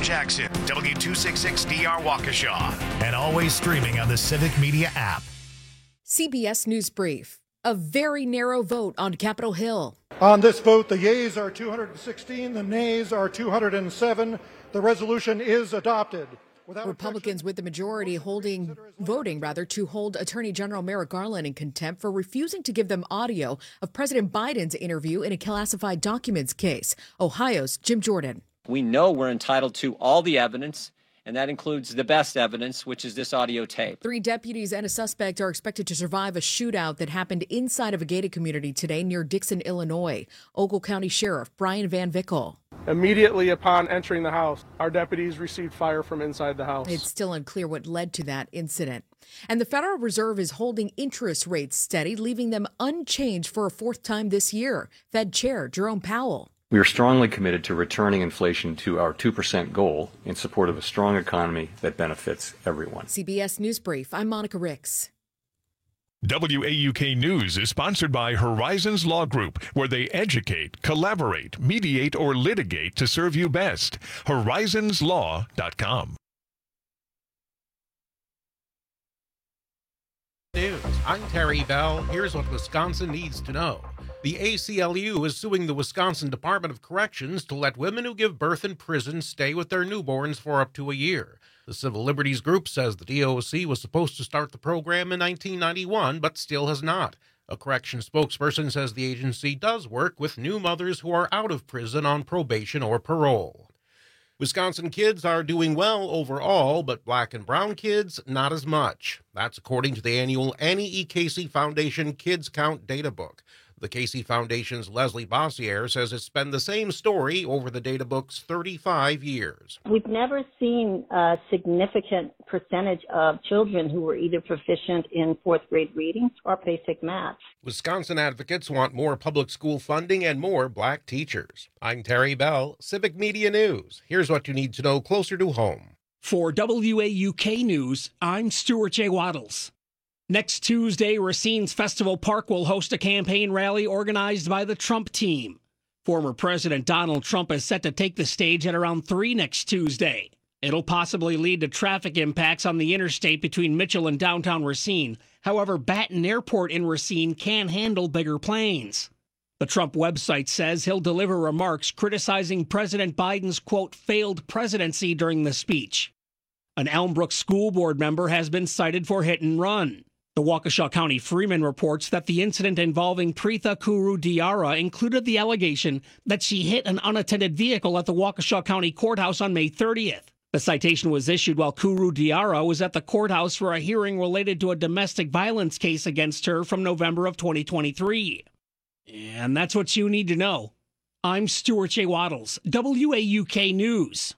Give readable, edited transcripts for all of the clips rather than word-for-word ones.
Jackson, W266DR Waukesha, and always streaming on the Civic Media app. CBS News Brief. A very narrow vote on Capitol Hill. On this vote, the yeas are 216, the nays are 207. The resolution is adopted. Republicans with the majority voting to hold Attorney General Merrick Garland in contempt for refusing to give them audio of President Biden's interview in a classified documents case. Ohio's Jim Jordan. We know we're entitled to all the evidence, and that includes the best evidence, which is this audio tape. 3 deputies and a suspect are expected to survive a shootout that happened inside of a gated community today near Dixon, Illinois. Ogle County Sheriff Brian Van Vickle. Immediately upon entering the house, our deputies received fire from inside the house. It's still unclear what led to that incident. And the Federal Reserve is holding interest rates steady, leaving them unchanged for a 4th time this year. Fed Chair Jerome Powell. We are strongly committed to returning inflation to our 2% goal in support of a strong economy that benefits everyone. CBS News Brief. I'm Monica Ricks. WAUK News is sponsored by Horizons Law Group, where they educate, collaborate, mediate, or litigate to serve you best. Horizonslaw.com. News. I'm Terry Bell. Here's what Wisconsin needs to know. The ACLU is suing the Wisconsin Department of Corrections to let women who give birth in prison stay with their newborns for up to a year. The Civil Liberties Group says the DOC was supposed to start the program in 1991, but still has not. A corrections spokesperson says the agency does work with new mothers who are out of prison on probation or parole. Wisconsin kids are doing well overall, but black and brown kids, not as much. That's according to the annual Annie E. Casey Foundation Kids Count data book. The Casey Foundation's Leslie Bossier says it's been the same story over the data book's 35 years. We've never seen a significant percentage of children who were either proficient in 4th grade reading or basic math. Wisconsin advocates want more public school funding and more black teachers. I'm Terry Bell, Civic Media News. Here's what you need to know closer to home. For WAUK News, I'm Stuart J. Waddles. Next Tuesday, Racine's Festival Park will host a campaign rally organized by the Trump team. Former President Donald Trump is set to take the stage at around 3 next Tuesday. It'll possibly lead to traffic impacts on the interstate between Mitchell and downtown Racine. However, Baton Airport in Racine can handle bigger planes. The Trump website says he'll deliver remarks criticizing President Biden's, quote, failed presidency during the speech. An Elmbrook school board member has been cited for hit and run. The Waukesha County Freeman reports that the incident involving Preetha Kuru Diarra included the allegation that she hit an unattended vehicle at the Waukesha County Courthouse on May 30th. The citation was issued while Kuru Diarra was at the courthouse for a hearing related to a domestic violence case against her from November of 2023. And that's what you need to know. I'm Stuart J. Waddles, WAUK News.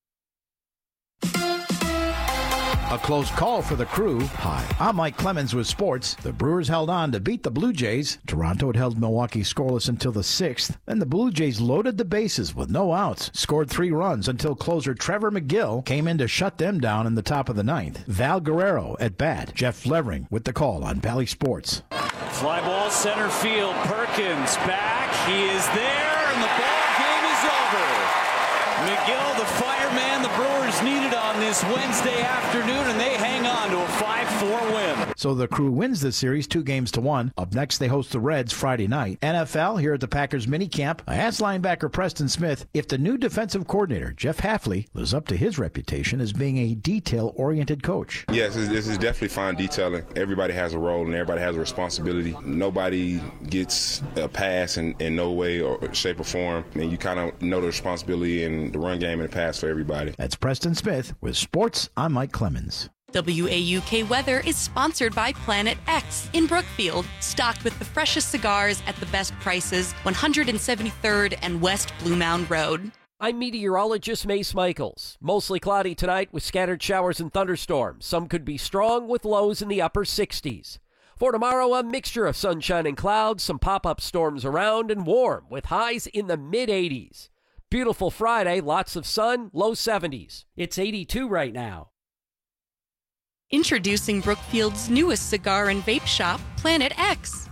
A close call for the Crew. Hi, I'm Mike Clemens with sports. The Brewers held on to beat the Blue Jays. Toronto had held Milwaukee scoreless until the 6th. Then the Blue Jays loaded the bases with no outs, scored 3 runs until closer Trevor McGill came in to shut them down in the top of the 9th. Val Guerrero at bat. Jeff Levering with the call on Bally Sports. Fly ball center field. Perkins back. He is there, and the ball game is over. McGill, the fireman the Brewers needed on this Wednesday afternoon, and they hang on to a 5-4 win. So the Crew wins this series 2-1. Up next, they host the Reds Friday night. NFL, here at the Packers minicamp, I asked linebacker Preston Smith if the new defensive coordinator, Jeff Hafley, lives up to his reputation as being a detail-oriented coach. Yes, this is definitely fine detailing. Everybody has a role and everybody has a responsibility. Nobody gets a pass in no way or shape or form, and you kind of know the responsibility in the run game and the pass for everybody. That's Preston Smith with Sports. I'm Mike Clemens. WAUK Weather is sponsored by Planet X in Brookfield, stocked with the freshest cigars at the best prices, 173rd and West Blue Mound Road. I'm meteorologist Mace Michaels. Mostly cloudy tonight with scattered showers and thunderstorms. Some could be strong with lows in the upper 60s. For tomorrow, a mixture of sunshine and clouds, some pop-up storms around, and warm with highs in the mid-80s. Beautiful Friday, lots of sun, low 70s. It's 82 right now. Introducing Brookfield's newest cigar and vape shop, Planet X.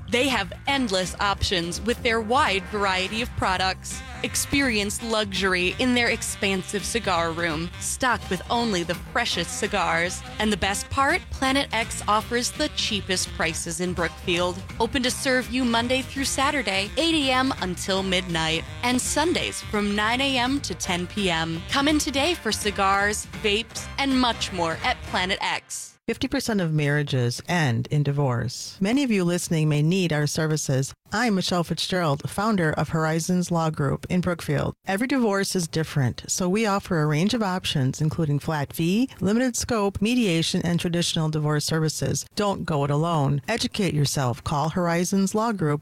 They have endless options with their wide variety of products. Experience luxury in their expansive cigar room, stocked with only the freshest cigars. And the best part? Planet X offers the cheapest prices in Brookfield. Open to serve you Monday through Saturday, 8 a.m. until midnight, and Sundays from 9 a.m. to 10 p.m. Come in today for cigars, vapes, and much more at Planet X. 50% of marriages end in divorce. Many of you listening may need our services. I'm Michelle Fitzgerald, founder of Horizons Law Group in Brookfield. Every divorce is different, so we offer a range of options, including flat fee, limited scope, mediation, and traditional divorce services. Don't go it alone. Educate yourself. Call Horizons Law Group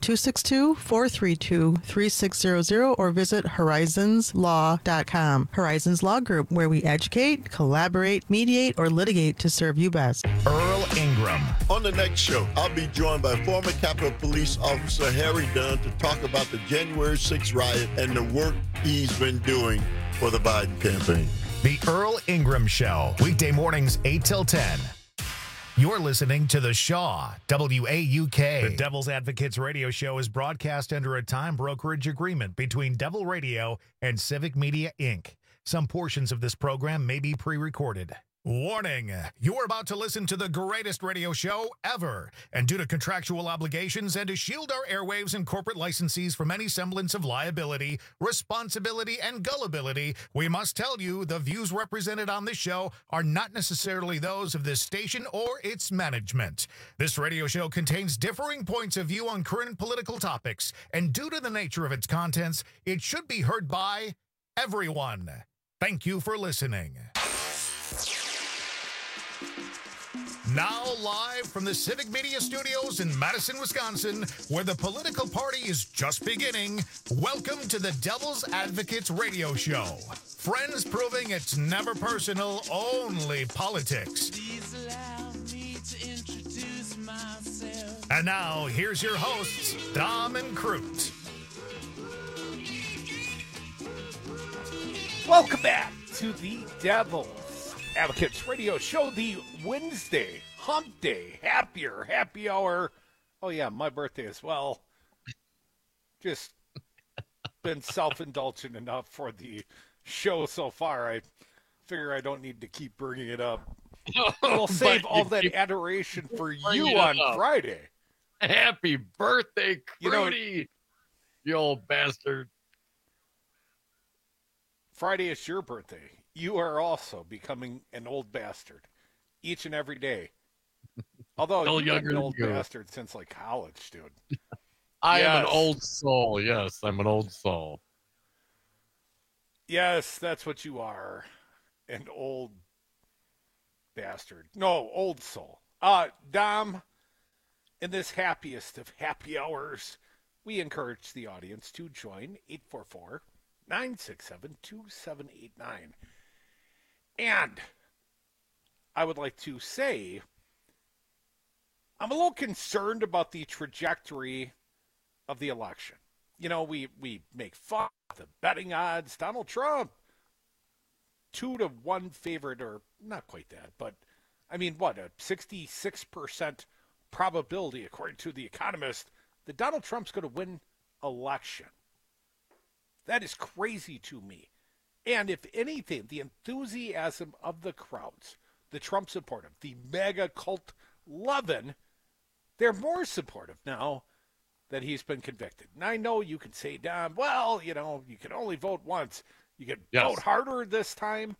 262-432-3600 or visit horizonslaw.com. Horizons Law Group, where we educate, collaborate, mediate, or litigate to serve you best. Earl Ingram. On the next show, I'll be joined by former Capitol Police Officer Harry Dunn to talk about the January 6th riot and the work he's been doing for the Biden campaign. The Earl Ingram Show, weekday mornings 8 till 10. You're listening to The Shaw, WAUK. The Devil's Advocates radio show is broadcast under a time brokerage agreement between Devil Radio and Civic Media, Inc. Some portions of this program may be pre-recorded. Warning, you're about to listen to the greatest radio show ever. And due to contractual obligations and to shield our airwaves and corporate licensees from any semblance of liability, responsibility, and gullibility, we must tell you the views represented on this show are not necessarily those of this station or its management. This radio show contains differing points of view on current political topics, and due to the nature of its contents, it should be heard by everyone. Thank you for listening. Now live from the Civic Media Studios in Madison, Wisconsin, where the political party is just beginning, welcome to the Devil's Advocates radio show. Friends proving it's never personal, only politics. And now, here's your hosts, Dom and Crute. Welcome back to the Devil's Advocates radio show, the Wednesday hump day, happy hour. Oh yeah, my birthday as well. Just been self-indulgent enough for the show so far. I figure I don't need to keep bringing it up. We'll save all that adoration for you on Friday. Happy birthday, Crudy, you old bastard. Friday is your birthday. You are also becoming an old bastard each and every day. Although you've been an old bastard since like college, dude. I am an old soul. Yes, I'm an old soul. Yes, that's what you are. An old bastard. No, old soul. Dom, in this happiest of happy hours, we encourage the audience to join 844-967-2789. And I would like to say I'm a little concerned about the trajectory of the election. You know, we make fun of the betting odds. Donald Trump, 2-1 favorite, or not quite that, but I mean, what, a 66% probability, according to The Economist, that Donald Trump's going to win election. That is crazy to me. And if anything, the enthusiasm of the crowds, the Trump supportive, the mega cult loving, they're more supportive now that he's been convicted. And I know you can say, Dom, well, you know, you can only vote once. You can vote harder this time.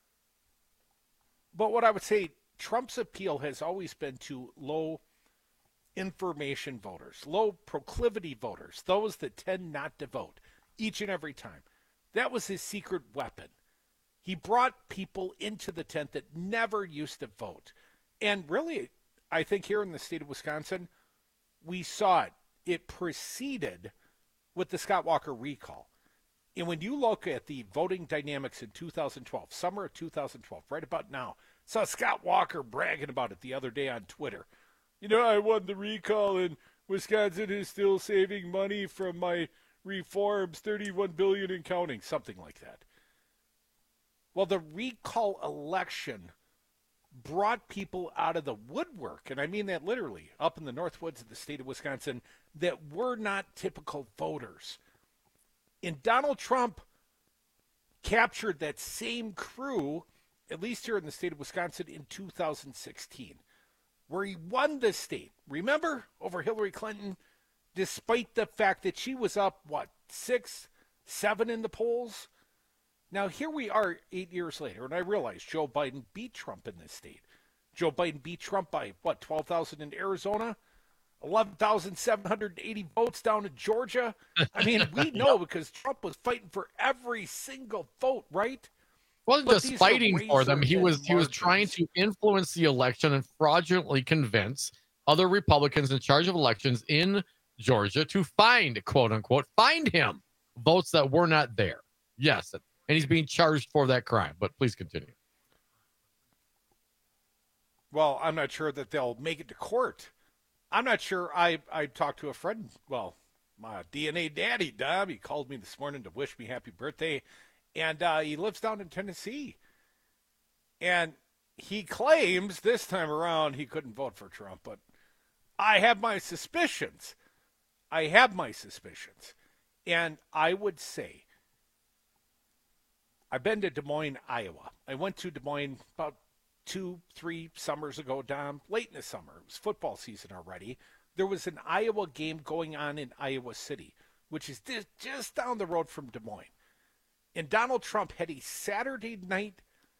But what I would say, Trump's appeal has always been to low information voters, low proclivity voters, those that tend not to vote each and every time. That was his secret weapon. He brought people into the tent that never used to vote. And really, I think here in the state of Wisconsin, we saw it. It preceded with the Scott Walker recall. And when you look at the voting dynamics in 2012, summer of 2012, right about now, saw Scott Walker bragging about it the other day on Twitter. You know, I won the recall and Wisconsin is still saving money from my reforms, $31 billion and counting, something like that. Well, the recall election brought people out of the woodwork, and I mean that literally, up in the north woods of the state of Wisconsin, that were not typical voters. And Donald Trump captured that same crew, at least here in the state of Wisconsin, in 2016, where he won the state. Remember, over Hillary Clinton, despite the fact that she was up, 6, 7 in the polls? Now, here we are 8 years later, and I realize Joe Biden beat Trump in this state. Joe Biden beat Trump by, 12,000 in Arizona? 11,780 votes down in Georgia? I mean, we know because Trump was fighting for every single vote, right? Wasn't just fighting for them. He was trying to influence the election and fraudulently convince other Republicans in charge of elections in Georgia to find, quote unquote, find him votes that were not there. Yes. And he's being charged for that crime. But please continue. Well, I'm not sure that they'll make it to court. I'm not sure. I talked to a friend, my DNA daddy, Dom. He called me this morning to wish me happy birthday. And he lives down in Tennessee. And he claims this time around he couldn't vote for Trump. But I have my suspicions. And I would say, I've been to Des Moines, Iowa. I went to Des Moines about 2-3 summers ago, Dom, late in the summer. It was football season already. There was an Iowa game going on in Iowa City, which is just down the road from Des Moines. And Donald Trump had a Saturday night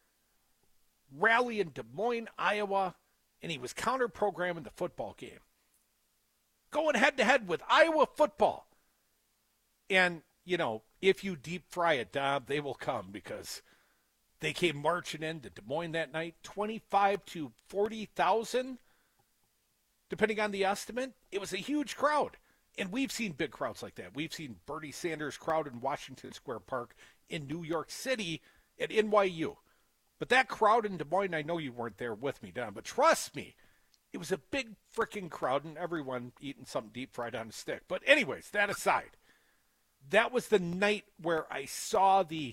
rally in Des Moines, Iowa, and he was counter-programming the football game. Going head-to-head with Iowa football. And, if you deep fry it, Dom, they will come because they came marching into Des Moines that night, 25 to 40,000, depending on the estimate. It was a huge crowd. And we've seen big crowds like that. We've seen Bernie Sanders crowd in Washington Square Park in New York City at NYU. But that crowd in Des Moines, I know you weren't there with me, Don, but trust me, it was a big freaking crowd and everyone eating something deep fried on a stick. But anyways, that aside, that was the night where I saw the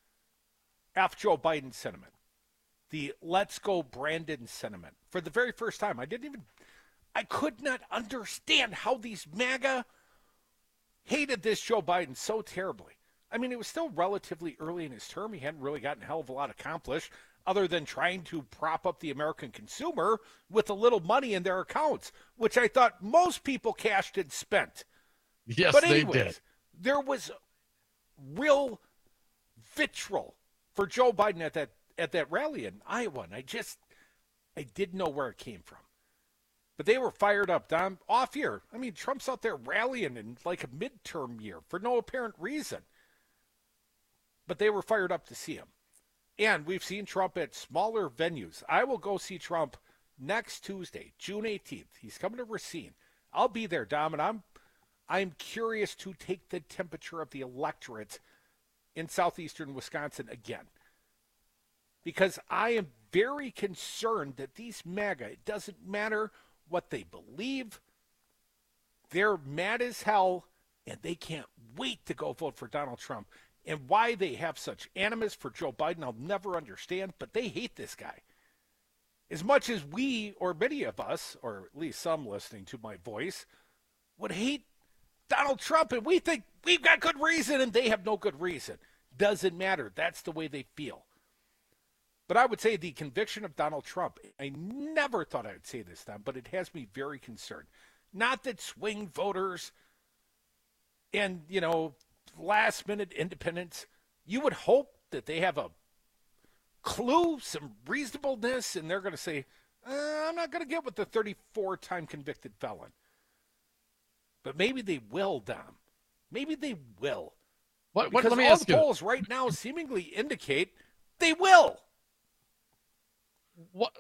F. Joe Biden sentiment, the Let's Go Brandon sentiment for the very first time. I could not understand how these MAGA hated this Joe Biden so terribly. I mean, it was still relatively early in his term. He hadn't really gotten a hell of a lot accomplished other than trying to prop up the American consumer with a little money in their accounts, which I thought most people cashed and spent. Yes, but anyways, they did. There was real vitriol for Joe Biden at that rally in Iowa, and I didn't know where it came from. But they were fired up, Dom, off year. I mean, Trump's out there rallying in like a midterm year for no apparent reason. But they were fired up to see him. And we've seen Trump at smaller venues. I will go see Trump next Tuesday, June 18th. He's coming to Racine. I'll be there, Dom, and I'm curious to take the temperature of the electorate in southeastern Wisconsin again. Because I am very concerned that these MAGA, it doesn't matter what they believe, they're mad as hell, and they can't wait to go vote for Donald Trump. And why they have such animus for Joe Biden, I'll never understand, but they hate this guy. As much as we, or many of us, or at least some listening to my voice, would hate Donald Trump, and we think we've got good reason, and they have no good reason. Doesn't matter. That's the way they feel. But I would say the conviction of Donald Trump, I never thought I would say this, Tom, but it has me very concerned. Not that swing voters and, last-minute independents, you would hope that they have a clue, some reasonableness, and they're going to say, I'm not going to get with the 34-time convicted felon. But maybe they will, Dom. Maybe they will. Let me all ask the you. polls right now seemingly indicate they will. What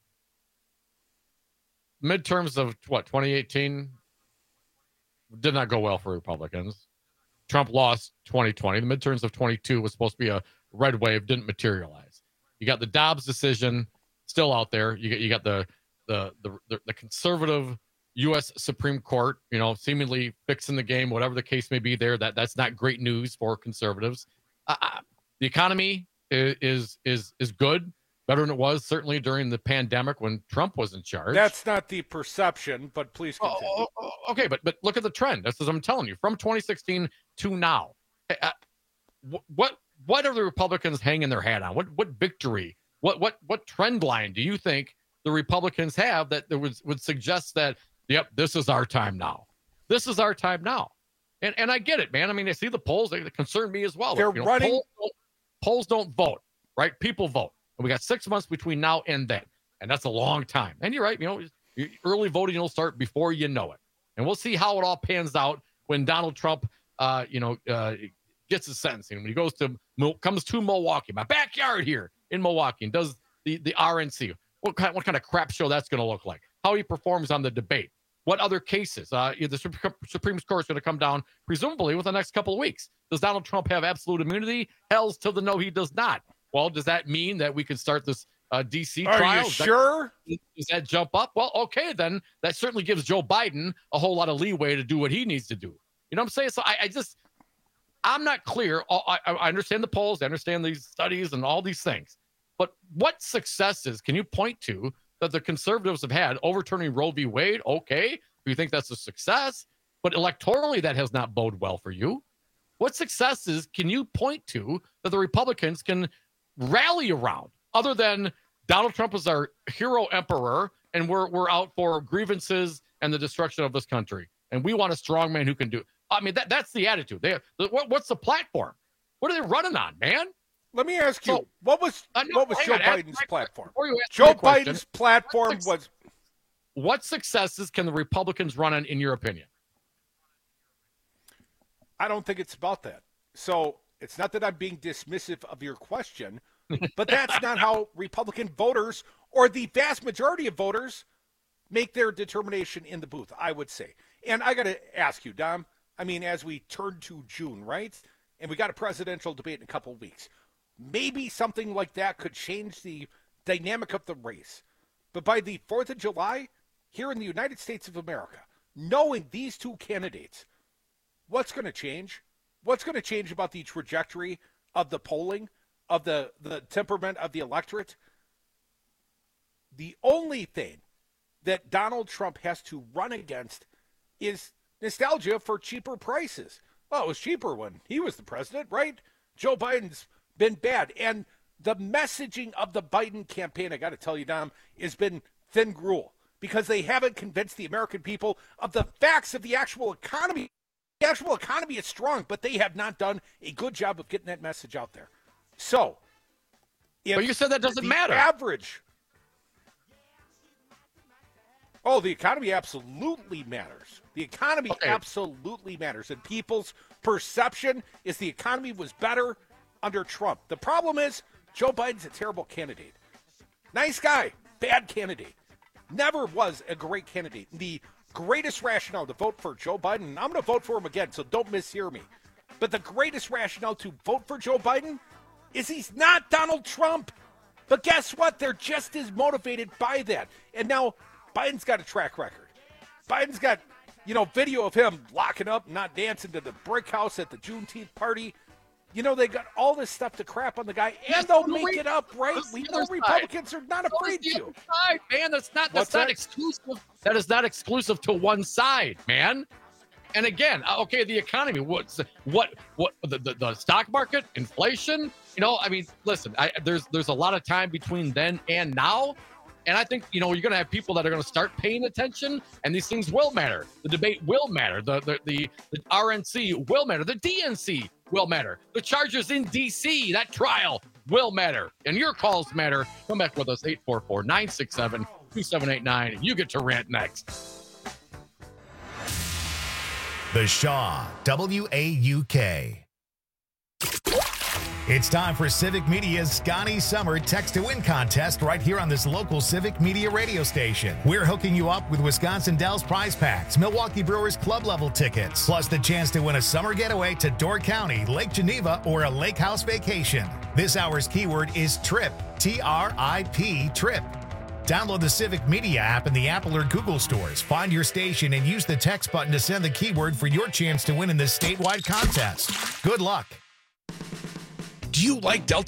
midterms of 2018 did not go well for Republicans. Trump lost 2020. The midterms of 22 was supposed to be a red wave, didn't materialize. You got the Dobbs decision still out there. You got the conservative U.S. Supreme Court, seemingly fixing the game, whatever the case may be there. That's not great news for conservatives. The economy is good. better than it was certainly during the pandemic when Trump was in charge. That's not the perception, but please continue. Okay, but look at the trend. That's what I'm telling you. From 2016 to now, what are the Republicans hanging their hat on? What victory? What trend line do you think the Republicans have that would suggest that, yep, this is our time now? This is our time now. And I get it, man. I mean, I see the polls. They concern me as well. They're running. Polls don't vote, right? People vote. And we got 6 months between now and then. And that's a long time. And you're right. Early voting will start before you know it. And we'll see how it all pans out when Donald Trump, gets his sentencing. When he comes to Milwaukee, my backyard here in Milwaukee, and does the RNC. What kind of crap show that's going to look like? How he performs on the debate. What other cases? The Supreme Court is going to come down, presumably, within the next couple of weeks. Does Donald Trump have absolute immunity? Hell's to the no, he does not. Well, does that mean that we can start this D.C. trial? Are you sure? Does that jump up? Well, okay, then that certainly gives Joe Biden a whole lot of leeway to do what he needs to do. You know what I'm saying? So I'm not clear. I understand the polls. I understand these studies and all these things. But what successes can you point to that the conservatives have had overturning Roe v. Wade? Okay, you think that's a success, but electorally that has not boded well for you. What successes can you point to that the Republicans can rally around other than Donald Trump is our hero emperor and we're out for grievances and the destruction of this country, and we want a strong man who can do it? I mean, that's the attitude. What's the platform? What are they running on, man? Let me ask you, what was Joe Biden's platform? Joe Biden's platform was... What successes can the Republicans run on, in your opinion? I don't think it's about that. So it's not that I'm being dismissive of your question, but that's not how Republican voters or the vast majority of voters make their determination in the booth, I would say. And I got to ask you, Dom, I mean, as we turn to June, right? And we got a presidential debate in a couple of weeks. Maybe something like that could change the dynamic of the race. But by the 4th of July, here in the United States of America, knowing these two candidates, what's going to change? What's going to change about the trajectory of the polling, of the temperament of the electorate? The only thing that Donald Trump has to run against is nostalgia for cheaper prices. Well, it was cheaper when he was the president, right? Joe Biden's been bad. And the messaging of the Biden campaign, I got to tell you, Dom, has been thin gruel because they haven't convinced the American people of the facts of the actual economy. The actual economy is strong, but they have not done a good job of getting that message out there. So, but you said that doesn't matter. Average. Oh, the economy absolutely matters. The economy absolutely matters. And people's perception is the economy was better under Trump. The problem is Joe Biden's a terrible candidate. Nice guy, bad candidate. Never was a great candidate. The greatest rationale to vote for Joe Biden, and I'm going to vote for him again, so don't mishear me. But the greatest rationale to vote for Joe Biden is he's not Donald Trump. But guess what? They're just as motivated by that. And now Biden's got a track record. Biden's got, video of him locking up, not dancing to the brick house at the Juneteenth party. They got all this stuff to crap on the guy, and they'll make it up, right? We know Republicans are not afraid to. Man, that's not exclusive. That is not exclusive to one side, man. And again, okay, the economy. What the stock market, inflation. Listen, there's a lot of time between then and now. And I think, you're going to have people that are going to start paying attention, and these things will matter. The debate will matter. The RNC will matter. The DNC will matter. The charges in D.C., that trial will matter. And your calls matter. Come back with us, 844-967-2789. You get to rant next. The Shaw, WAUK. It's time for Civic Media's Scotty Summer Text to Win contest right here on this local Civic Media radio station. We're hooking you up with Wisconsin Dells prize packs, Milwaukee Brewers club level tickets, plus the chance to win a summer getaway to Door County, Lake Geneva, or a lake house vacation. This hour's keyword is TRIP, T-R-I-P, TRIP. Download the Civic Media app in the Apple or Google stores. Find your station and use the text button to send the keyword for your chance to win in this statewide contest. Good luck. Do you like Delta 8?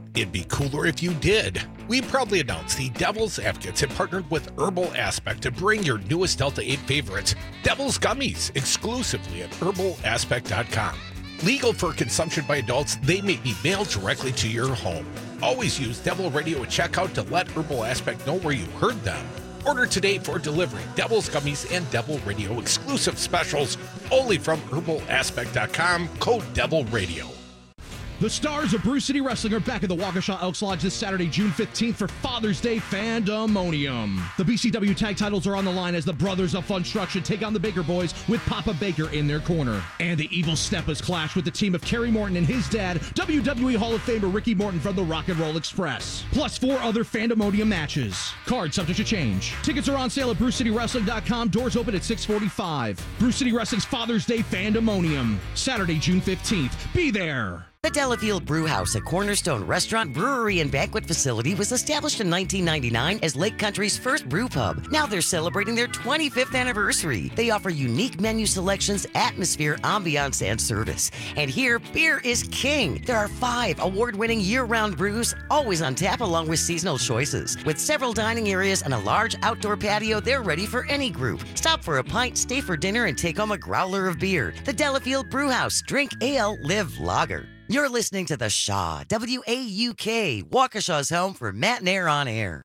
It'd be cooler if you did. We proudly announce the Devil's Advocates have partnered with Herbal Aspect to bring your newest Delta 8 favorites, Devil's Gummies, exclusively at herbalaspect.com. Legal for consumption by adults, they may be mailed directly to your home. Always use Devil Radio at checkout to let Herbal Aspect know where you heard them. Order today for delivery. Devil's Gummies and Devil Radio exclusive specials only from herbalaspect.com, code Devil Radio. The stars of Brew City Wrestling are back at the Waukesha Elks Lodge this Saturday, June 15th for Father's Day Fandemonium. The BCW tag titles are on the line as the Brothers of Funstruction take on the Baker Boys with Papa Baker in their corner. And the Evil Steppas clash with the team of Kerry Morton and his dad, WWE Hall of Famer Ricky Morton from the Rock and Roll Express. Plus 4 other Fandemonium matches. Cards subject to change. Tickets are on sale at BrewCityWrestling.com. Doors open at 6:45. Brew City Wrestling's Father's Day Fandemonium. Saturday, June 15th. Be there. The Delafield Brew House, a cornerstone restaurant, brewery, and banquet facility, was established in 1999 as Lake Country's first brew pub. Now they're celebrating their 25th anniversary. They offer unique menu selections, atmosphere, ambiance, and service. And here, beer is king. There are 5 award-winning year-round brews, always on tap along with seasonal choices. With several dining areas and a large outdoor patio, they're ready for any group. Stop for a pint, stay for dinner, and take home a growler of beer. The Delafield Brew House. Drink ale, live lager. You're listening to The Shaw, WAUK, Waukesha's home for Matt and Air on Air.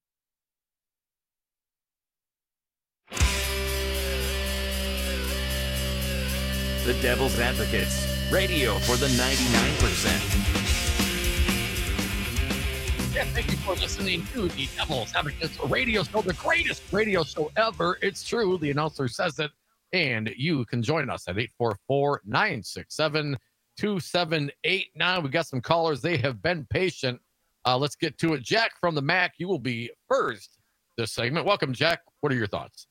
The Devil's Advocates, radio for the 99%. Yeah, thank you for listening to the Devil's Advocates radio show, the greatest radio show ever. It's true. The announcer says it. And you can join us at 844-967-2789. We got some callers. They have been patient. Let's get to it. Jack from the MAC, you will be first this segment. Welcome, Jack. What are your thoughts?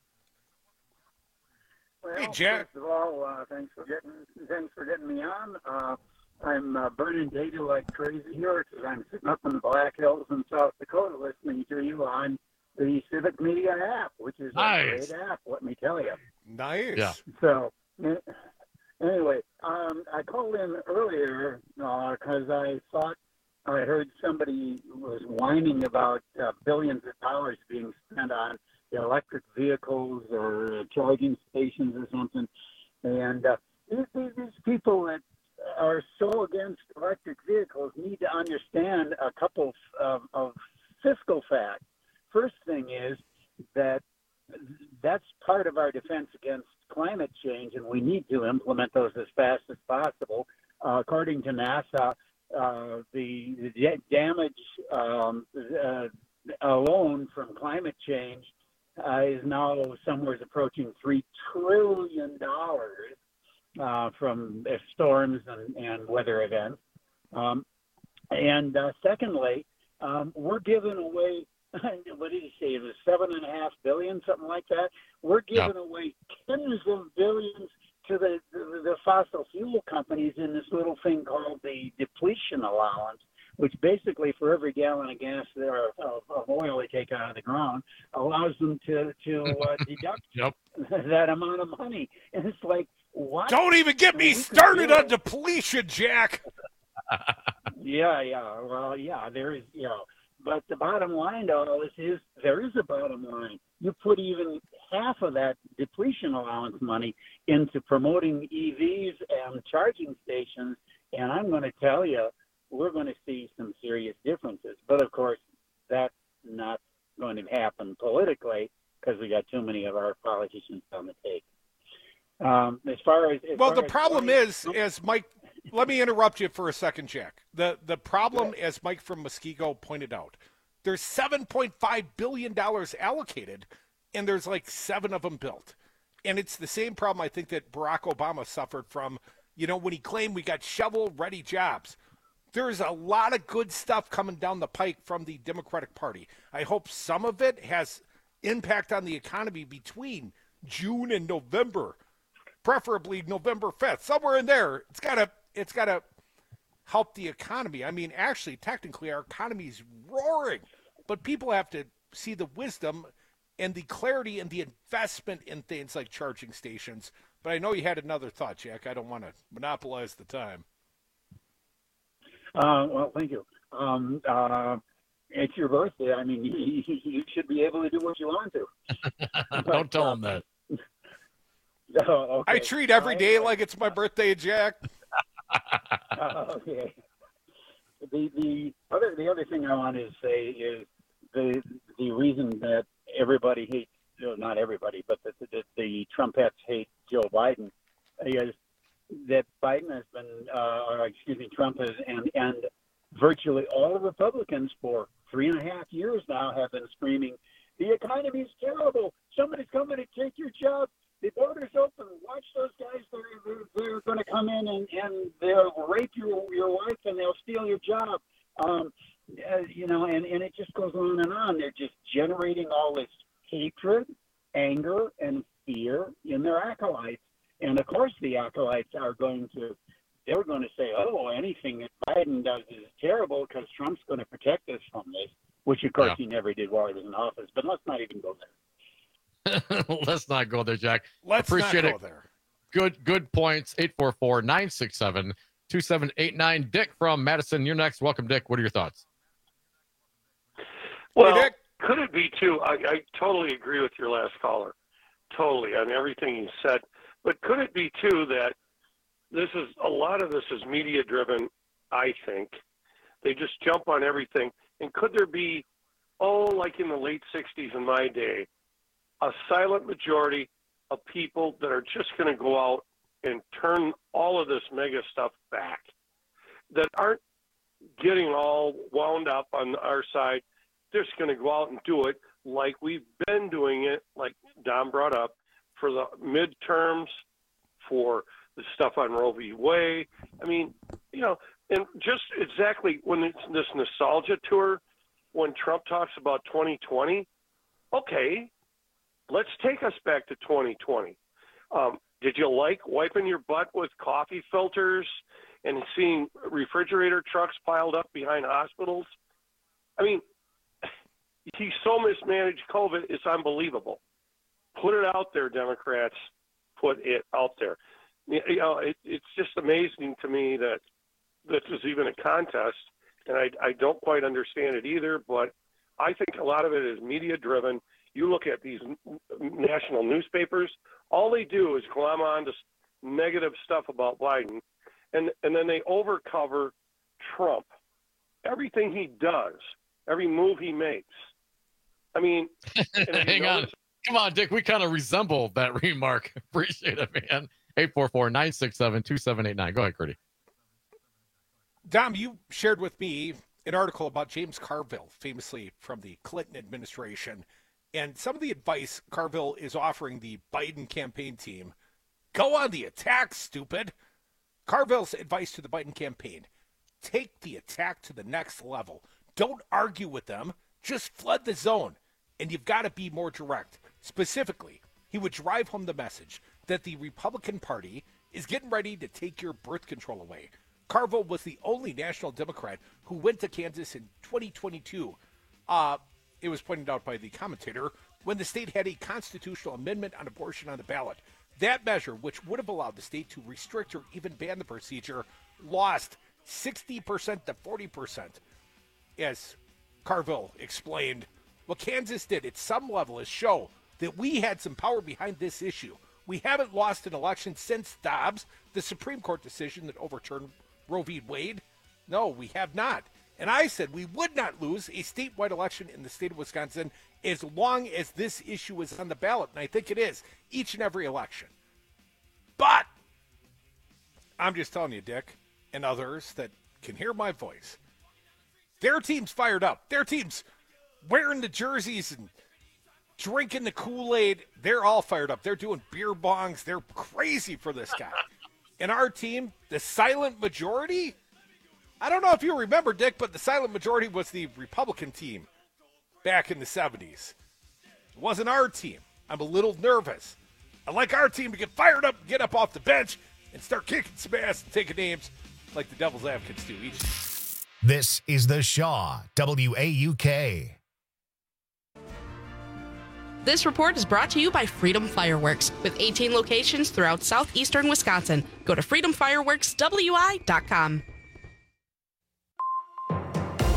Well, hey, Jack. First of all, thanks for getting me on. I'm burning data like crazy here because I'm sitting up in the Black Hills in South Dakota listening to you on the Civic Media app, which is a great app, let me tell you. Nice. Yeah. So, anyway, I called in earlier because I thought I heard somebody was whining about billions of dollars being spent on electric vehicles or charging stations or something. And these people that are so against electric vehicles need to understand a couple of fiscal facts. First thing is that's part of our defense against climate change, and we need to implement those as fast as possible. According to NASA, the damage alone from climate change is now somewhere approaching $3 trillion from storms and weather events. Secondly, we're giving away, what did he say? It was $7.5 billion, something like that. We're giving away tens of billions to the fossil fuel companies in this little thing called the depletion allowance, which basically for every gallon of gas of oil they take out of the ground allows them to deduct that amount of money. And it's like, what? Don't even get me started on depletion, Jack. There is, but the bottom line to all this is there is a bottom line. You put even half of that depletion allowance money into promoting EVs and charging stations, and I'm going to tell you, we're going to see some serious differences. But, of course, that's not going to happen politically because we got too many of our politicians on the take. The problem is, as Mike, let me interrupt you for a second, Jack. The problem, as Mike from Muskego pointed out, there's $7.5 billion allocated, and there's like 7 of them built. And it's the same problem I think that Barack Obama suffered from, when he claimed we got shovel-ready jobs. There's a lot of good stuff coming down the pike from the Democratic Party. I hope some of it has impact on the economy between June and November, preferably November 5th, somewhere in there. It's got to help the economy. I mean, actually, technically, our economy is roaring, but people have to see the wisdom and the clarity and the investment in things like charging stations. But I know you had another thought, Jack. I don't want to monopolize the time. Well, thank you. It's your birthday. I mean, you should be able to do what you want to. Don't tell him that. Okay. I treat every day like it's my birthday, Jack. Okay. The other thing I want to say is the reason that everybody hates, not everybody, but the Trumpettes hate Joe Biden is that Biden has been, Trump has, and virtually all the Republicans for 3.5 years now have been screaming, the economy is terrible. Somebody's coming to take your job. The border's open. Watch those guys. They're going to come in and they'll rape your wife and they'll steal your job. And it just goes on and on. They're just generating all this hatred, anger, and fear in their acolytes. And of course, the acolytes they're going to say, oh, anything that Biden does is terrible because Trump's going to protect us from this, which of course he never did while he was in office. But let's not even go there. Let's not go there, Jack. Appreciate not go there. Good points. 844-967-2789. Dick from Madison, you're next. Welcome, Dick. What are your thoughts? Well, could it be, too, I totally agree with your last caller. Totally, on everything he said. But could it be, too, that a lot of this is media-driven, I think. They just jump on everything. And could there be, like in the late 60s in my day, a silent majority of people that are just going to go out and turn all of this mega stuff back, that aren't getting all wound up on our side? They're just going to go out and do it like we've been doing it, like Don brought up, for the midterms, for the stuff on Roe v. Wade. I mean, and just exactly when it's this nostalgia tour, when Trump talks about 2020, okay, let's take us back to 2020. Did you like wiping your butt with coffee filters and seeing refrigerator trucks piled up behind hospitals? I mean, he so mismanaged COVID, it's unbelievable. Put it out there, Democrats. Put it out there. It's just amazing to me that this is even a contest, and I don't quite understand it either, but I think a lot of it is media-driven. You look at these national newspapers, all they do is glom on to negative stuff about Biden, and then they overcover Trump. Everything he does, every move he makes. I mean, hang on. Come on, Dick. We kind of resemble that remark. Appreciate it, man. 844-967-2789. Go ahead, Curdy. Dom, you shared with me an article about James Carville, famously from the Clinton administration, and some of the advice Carville is offering the Biden campaign team. Go on the attack, stupid. Carville's advice to the Biden campaign: take the attack to the next level. Don't argue with them. Just flood the zone. And you've got to be more direct. Specifically, he would drive home the message that the Republican Party is getting ready to take your birth control away. Carville was the only national Democrat who went to Kansas in 2022. It was pointed out by the commentator when the state had a constitutional amendment on abortion on the ballot. That measure, which would have allowed the state to restrict or even ban the procedure, lost 60% to 40%. As Carville explained, what Kansas did at some level is show that we had some power behind this issue. We haven't lost an election since Dobbs, the Supreme Court decision that overturned Roe v. Wade. No, we have not. And I said we would not lose a statewide election in the state of Wisconsin as long as this issue is on the ballot. And I think it is each and every election. But I'm just telling you, Dick, and others that can hear my voice, their team's fired up. Their team's wearing the jerseys and drinking the Kool-Aid. They're all fired up. They're doing beer bongs. They're crazy for this guy. And our team, the silent majority, I don't know if you remember, Dick, but the silent majority was the Republican team back in the 70s. It wasn't our team. I'm a little nervous. I'd like our team to get fired up, get up off the bench, and start kicking some ass and taking names like the Devil's Advocates do each time. This is the Shaw WAUK. This report is brought to you by Freedom Fireworks, with 18 locations throughout southeastern Wisconsin. Go to freedomfireworkswi.com.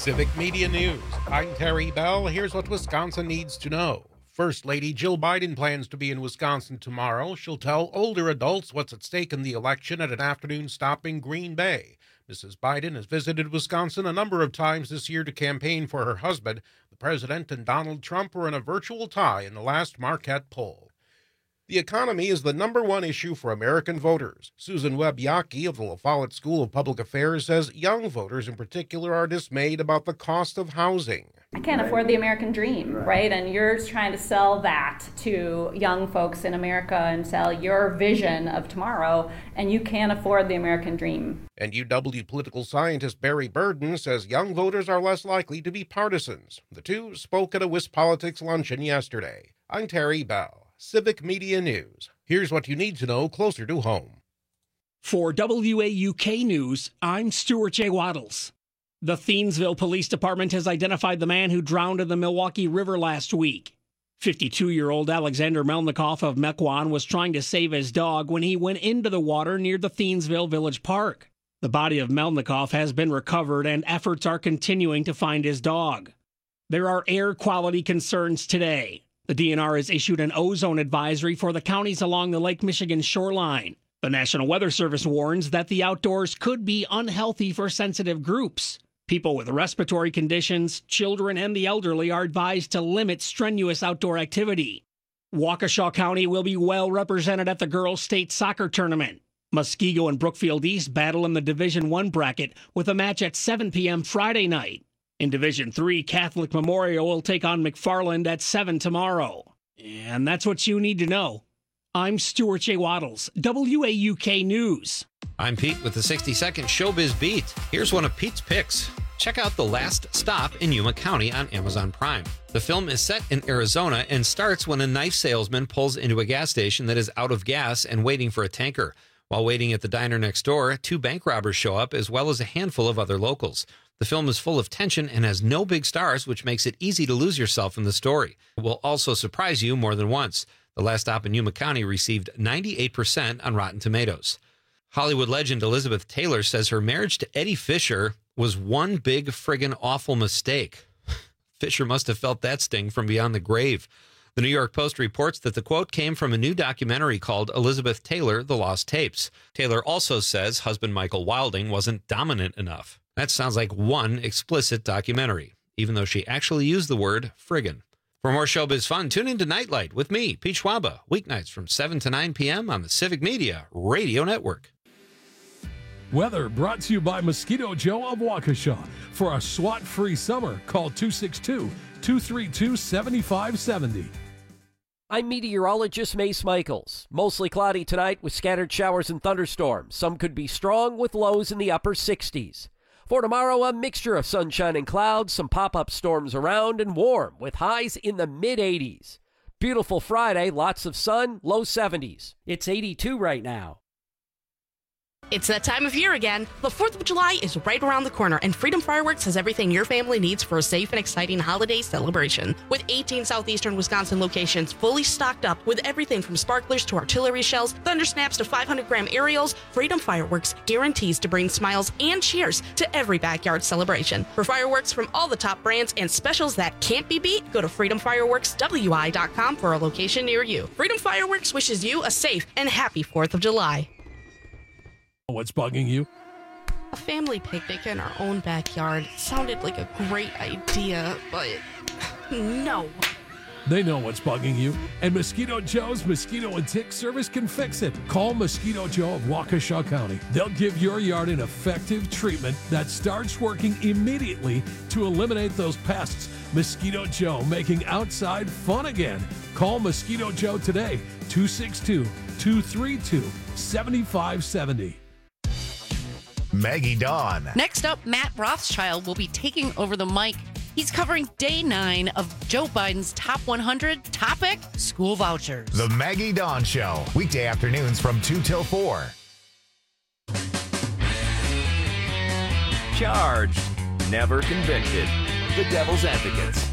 Civic Media News. I'm Terry Bell. Here's what Wisconsin needs to know. First Lady Jill Biden plans to be in Wisconsin tomorrow. She'll tell older adults what's at stake in the election at an afternoon stop in Green Bay. Mrs. Biden has visited Wisconsin a number of times this year to campaign for her husband. The president and Donald Trump were in a virtual tie in the last Marquette poll. The economy is the number one issue for American voters. Susan Webb-Yockey of the La Follette School of Public Affairs says young voters in particular are dismayed about the cost of housing. I can't afford the American dream, right? And you're trying to sell that to young folks in America and sell your vision of tomorrow, and you can't afford the American dream. And UW political scientist Barry Burden says young voters are less likely to be partisans. The two spoke at a WisPolitics luncheon yesterday. I'm Terry Bell. Civic Media News. Here's what you need to know closer to home. For WAUK News, I'm Stuart J. Waddles. The Thiensville Police Department has identified the man who drowned in the Milwaukee River last week. 52-year-old Alexander Melnikoff of Mequon was trying to save his dog when he went into the water near the Thiensville Village Park. The body of Melnikoff has been recovered and efforts are continuing to find his dog. There are air quality concerns today. The DNR has issued an ozone advisory for the counties along the Lake Michigan shoreline. The National Weather Service warns that the outdoors could be unhealthy for sensitive groups. People with respiratory conditions, children, and the elderly are advised to limit strenuous outdoor activity. Waukesha County will be well represented at the girls' state soccer tournament. Muskego and Brookfield East battle in the Division I bracket with a match at 7 p.m. Friday night. In Division III, Catholic Memorial will take on McFarland at 7 tomorrow. And that's what you need to know. I'm Stuart J. Waddles, WAUK News. I'm Pete with the 60-second Showbiz Beat. Here's one of Pete's picks. Check out The Last Stop in Yuma County on Amazon Prime. The film is set in Arizona and starts when a knife salesman pulls into a gas station that is out of gas and waiting for a tanker. While waiting at the diner next door, 2 bank robbers show up as well as a handful of other locals. The film is full of tension and has no big stars, which makes it easy to lose yourself in the story. It will also surprise you more than once. The Last Stop in Yuma County received 98% on Rotten Tomatoes. Hollywood legend Elizabeth Taylor says her marriage to Eddie Fisher was one big friggin' awful mistake. Fisher must have felt that sting from beyond the grave. The New York Post reports that the quote came from a new documentary called Elizabeth Taylor, The Lost Tapes. Taylor also says husband Michael Wilding wasn't dominant enough. That sounds like one explicit documentary, even though she actually used the word friggin'. For more showbiz fun, tune into Nightlight with me, Pete Schwaba, weeknights from 7 to 9 p.m. on the Civic Media Radio Network. Weather brought to you by Mosquito Joe of Waukesha. For a SWAT-free summer, call 262-232-7570. I'm meteorologist Mace Michaels. Mostly cloudy tonight with scattered showers and thunderstorms. Some could be strong with lows in the upper 60s. For tomorrow, a mixture of sunshine and clouds, some pop-up storms around, and warm with highs in the mid-80s. Beautiful Friday, lots of sun, low 70s. It's 82 right now. It's that time of year again. The 4th of July is right around the corner, and Freedom Fireworks has everything your family needs for a safe and exciting holiday celebration. With 18 southeastern Wisconsin locations fully stocked up with everything from sparklers to artillery shells, thunder snaps to 500-gram aerials, Freedom Fireworks guarantees to bring smiles and cheers to every backyard celebration. For fireworks from all the top brands and specials that can't be beat, go to freedomfireworkswi.com for a location near you. Freedom Fireworks wishes you a safe and happy 4th of July. What's bugging you? A family picnic in our own backyard sounded like a great idea, but no. They know what's bugging you, and Mosquito Joe's Mosquito and Tick Service can fix it. Call Mosquito Joe of Waukesha County. They'll give your yard an effective treatment that starts working immediately to eliminate those pests. Mosquito Joe, making outside fun again. Call Mosquito Joe today, 262-232-7570. Maggie Dawn. Next up, Matt Rothschild will be taking over the mic. He's covering day 9 of Joe Biden's Top 100 topic, school vouchers. The Maggie Dawn Show, weekday afternoons from 2 till 4. Charged, never convicted. The Devil's Advocates.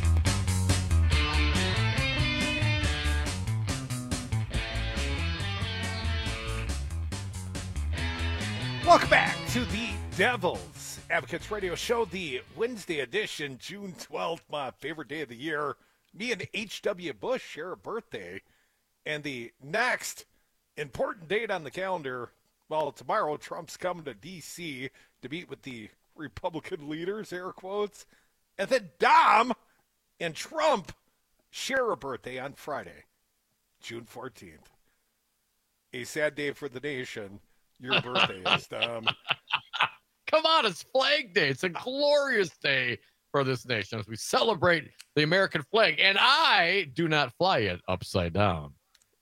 Welcome back to the Devil's Advocates Radio Show, the Wednesday edition, June 12th, my favorite day of the year. Me and H.W. Bush share a birthday. And the next important date on the calendar, well, tomorrow, Trump's coming to D.C. to meet with the Republican leaders, air quotes. And then Dom and Trump share a birthday on Friday, June 14th. A sad day for the nation. Your birthday is, Dom. Come on, it's Flag Day. It's a glorious day for this nation as we celebrate the American flag. And I do not fly it upside down.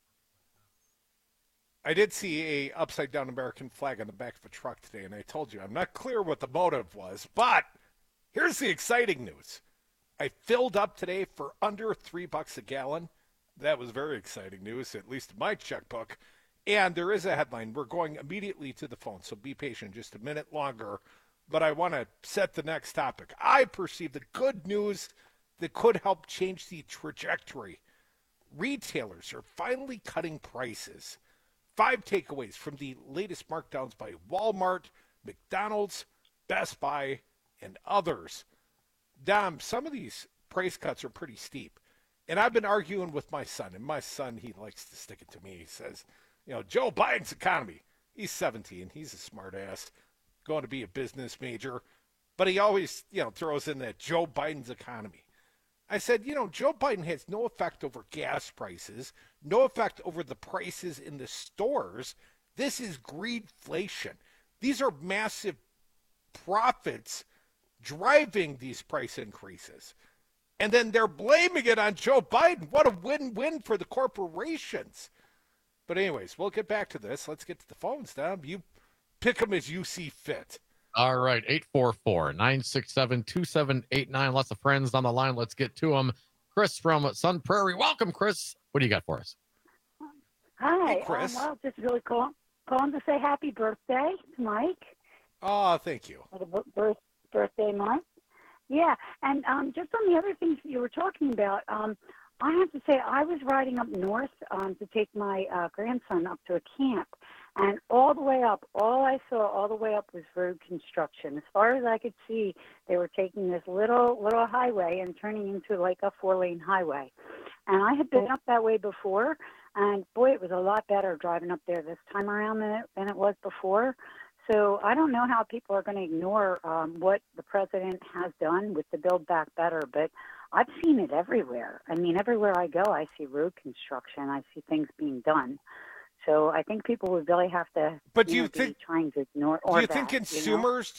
I did see a upside-down American flag on the back of a truck today, and I told you I'm not clear what the motive was. But here's the exciting news. I filled up today for under $3 a gallon. That was very exciting news, at least in my checkbook. And there is a headline. We're going immediately to the phone, so be patient just a minute longer. But I want to set the next topic. I perceive the good news that could help change the trajectory. Retailers are finally cutting prices. 5 takeaways from the latest markdowns by Walmart, McDonald's, Best Buy, and others. Dom, some of these price cuts are pretty steep. And I've been arguing with my son, and my son, he likes to stick it to me. He says, you know, Joe Biden's economy. He's 17. He's a smart ass, going to be a business major. But he always, throws in that Joe Biden's economy. I said, Joe Biden has no effect over gas prices, no effect over the prices in the stores. This is greedflation. These are massive profits driving these price increases. And then they're blaming it on Joe Biden. What a win-win for the corporations. But anyways, we'll get back to this. Let's get to the phones, Dom. You pick them as you see fit. All right, 844-967-2789. Lots of friends on the line. Let's get to them. Chris from Sun Prairie. Welcome, Chris. What do you got for us? Hi. Hey, Chris. Well, just really calling to say happy birthday to Mike. Oh, thank you. For the birthday month. Yeah, and just on the other things that you were talking about, I have to say I was riding up north to take my grandson up to a camp, and all the way up, all I saw all the way up was road construction. As far as I could see, they were taking this little highway and turning into like a 4-lane highway. And I had been up that way before, and boy, it was a lot better driving up there this time around than it was before. So I don't know how people are going to ignore what the president has done with the Build Back Better, but I've seen it everywhere. I mean, everywhere I go, I see road construction. I see things being done. So I think people would really have to be trying to ignore all that. Do you think consumers,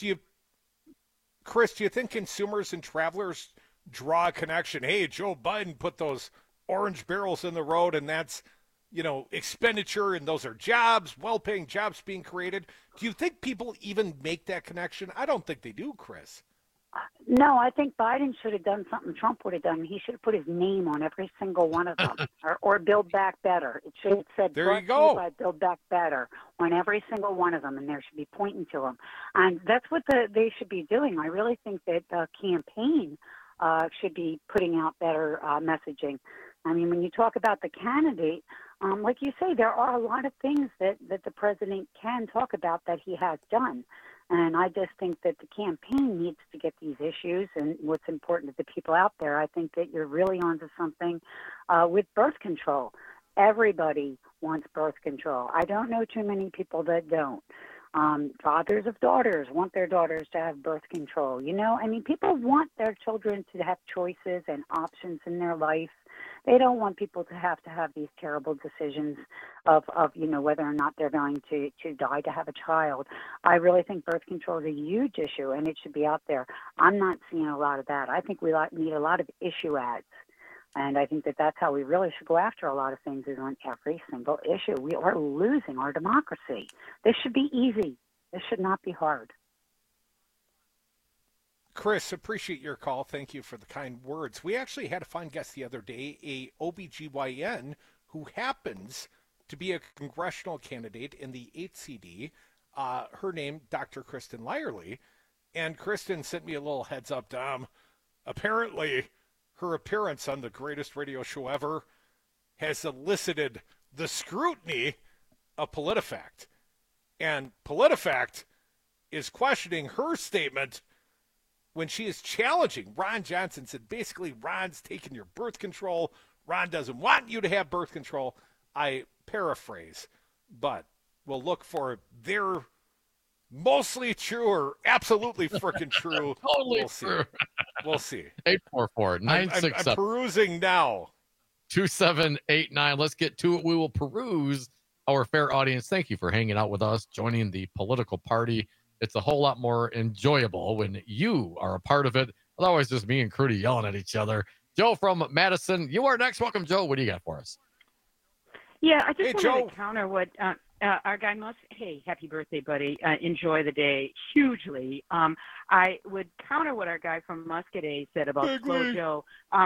Chris, do you think consumers and travelers draw a connection? Hey, Joe Biden put those orange barrels in the road, and that's, expenditure, and those are jobs, well-paying jobs being created. Do you think people even make that connection? I don't think they do, Chris. No, I think Biden should have done something Trump would have done. He should have put his name on every single one of them, or Build Back Better. It should have said, there you go, by Build Back Better on every single one of them, and there should be pointing to them. And that's what they should be doing. I really think that the campaign should be putting out better messaging. I mean, when you talk about the candidate, like you say, there are a lot of things that the president can talk about that he has done. And I just think that the campaign needs to get these issues and what's important to the people out there. I think that you're really onto something with birth control. Everybody wants birth control. I don't know too many people that don't. Fathers of daughters want their daughters to have birth control. People want their children to have choices and options in their life. They don't want people to have these terrible decisions of whether or not they're going to die to have a child. I really think birth control is a huge issue, and it should be out there. I'm not seeing a lot of that. I think we need a lot of issue ads. And I think that that's how we really should go after a lot of things, is on every single issue. We are losing our democracy. This should be easy. This should not be hard. Chris, appreciate your call. Thank you for the kind words. We actually had a fine guest the other day, a OBGYN who happens to be a congressional candidate in the 8th CD. Her name, Dr. Kristen Lyerly. And Kristen sent me a little heads up, Dom. Apparently, her appearance on the greatest radio show ever has elicited the scrutiny of PolitiFact. And PolitiFact is questioning her statement when she is challenging Ron Johnson. Said basically Ron's taking your birth control. Ron doesn't want you to have birth control. I paraphrase, but we'll look for their mostly true or absolutely freaking true. Totally true. We'll see. 844-967. I'm perusing now. 2789. Let's get to it. We will peruse our fair audience. Thank you for hanging out with us, joining the political party. It's a whole lot more enjoyable when you are a part of it. Otherwise, just me and Crudy yelling at each other. Joe from Madison, you are next. Welcome, Joe. What do you got for us? Yeah, I just wanted Joe. to counter what our guy Musk. Hey, happy birthday, buddy. Enjoy the day hugely. I would counter what our guy from Muscadet said about Slow Joe.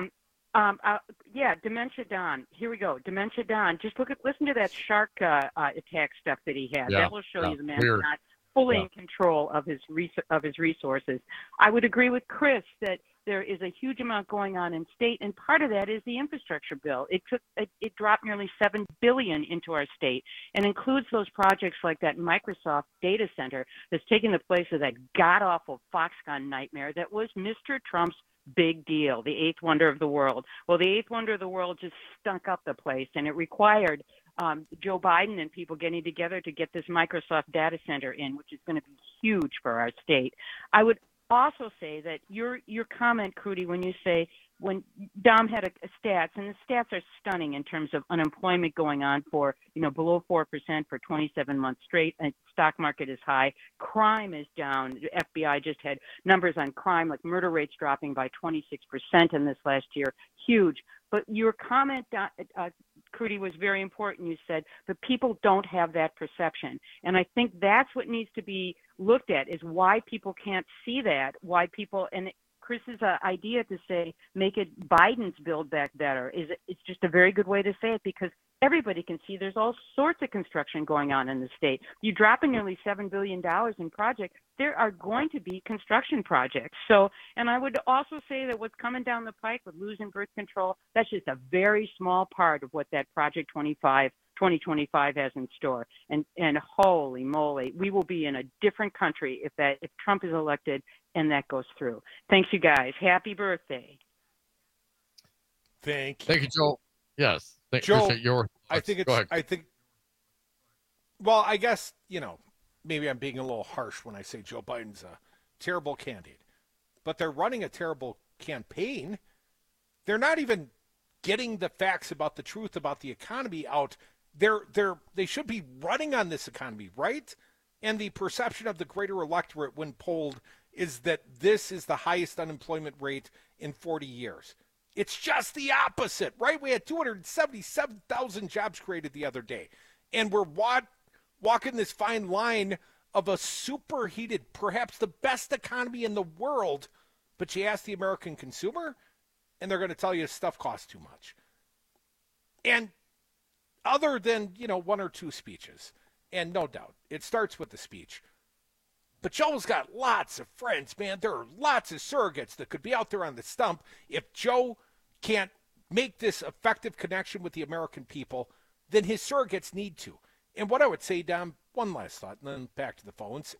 Dementia Don. Here we go. Dementia Don. Just listen to that shark attack stuff that he had. That will show you the man's not fully in control of his resources. I would agree with Chris that there is a huge amount going on in state, and part of that is the infrastructure bill. It dropped nearly $7 billion into our state, and includes those projects like that Microsoft data center that's taking the place of that god-awful Foxconn nightmare that was Mr. Trump's big deal, the eighth wonder of the world. Well, the eighth wonder of the world just stunk up the place, and it required Joe Biden and people getting together to get this Microsoft data center in, which is going to be huge for our state. I would also say that your comment, Crudy, when you say when Dom had a stats, and the stats are stunning in terms of unemployment going on for, below 4% for 27 months straight, and stock market is high, crime is down. The FBI just had numbers on crime, like murder rates dropping by 26% in this last year, huge. But your comment, Crudy, was very important. You said the people don't have that perception. And I think that's what needs to be looked at, is why people can't see that, why people, and Chris's idea to say make it Biden's Build Back Better it's just a very good way to say it, because everybody can see there's all sorts of construction going on in the state. You drop in nearly $7 billion in projects, there are going to be construction projects. So, and I would also say that what's coming down the pike with losing birth control, that's just a very small part of what that Project 2025 has in store. And holy moly, we will be in a different country if Trump is elected and that goes through. Thanks, you guys. Happy birthday. Thank you, Joe. Yes. Joe, I guess, maybe I'm being a little harsh when I say Joe Biden's a terrible candidate, but they're running a terrible campaign. They're not even getting the facts about the truth about the economy out. They should be running on this economy, right? And the perception of the greater electorate when polled is that this is the highest unemployment rate in 40 years. It's just the opposite, right? We had 277,000 jobs created the other day. And we're walking this fine line of a superheated, perhaps the best economy in the world. But you ask the American consumer, and they're going to tell you stuff costs too much. And other than, one or two speeches, and no doubt, it starts with the speech. But Joe's got lots of friends, man. There are lots of surrogates that could be out there on the stump. If Joe can't make this effective connection with the American people, then his surrogates need to. And what I would say, Dom, one last thought, and then back to the phones,